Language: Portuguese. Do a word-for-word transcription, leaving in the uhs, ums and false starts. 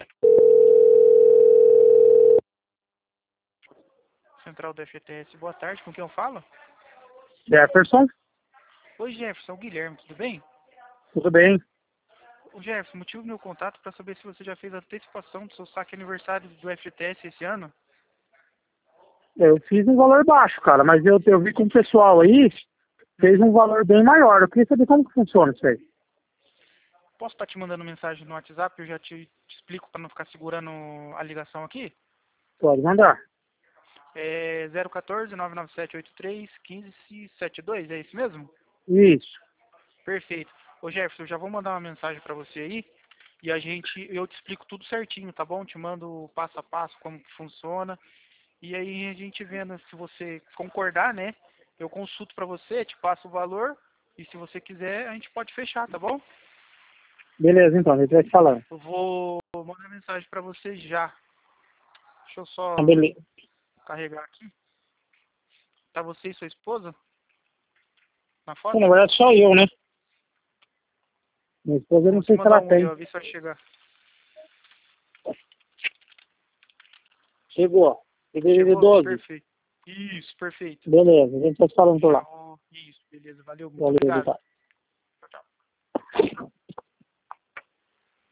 Central do F T S, boa tarde, com quem eu falo? Jefferson, Oi Jefferson, o Guilherme, tudo bem? tudo bem? O Jefferson, motivo do meu contato para saber se você já fez a antecipação do seu saque aniversário do F T S esse ano. Eu fiz um valor baixo, cara, mas eu, eu vi que um pessoal aí fez um valor bem maior. Eu queria saber como que funciona isso aí. Posso estar te mandando mensagem no WhatsApp, eu já te, te explico para não ficar segurando a ligação aqui? Pode mandar. É zero um quatro, nove nove sete oito três, um cinco sete dois, é isso mesmo? Isso. Perfeito. Ô Jefferson, eu já vou mandar uma mensagem para você aí e a gente, eu te explico tudo certinho, tá bom? Te mando passo a passo como que funciona. E aí a gente vendo se você concordar, né? Eu consulto para você, te passo o valor e se você quiser a gente pode fechar, tá bom? Beleza, então, a gente vai te falando. Eu vou mandar mensagem para você já. Deixa eu Então, só beleza. carregar aqui. Tá você e sua esposa na Pô, na foto? verdade, só eu, né? Minha esposa, eu Vou não você sei se mandar ela um aí, tem. ó, ver se vai chegar. Chegou. Fevereiro Chegou? doze. Perfeito. Isso, perfeito. Beleza, a gente vai te falando por Já lá. vou. Isso, beleza, valeu, muito Valeu, obrigado. tá.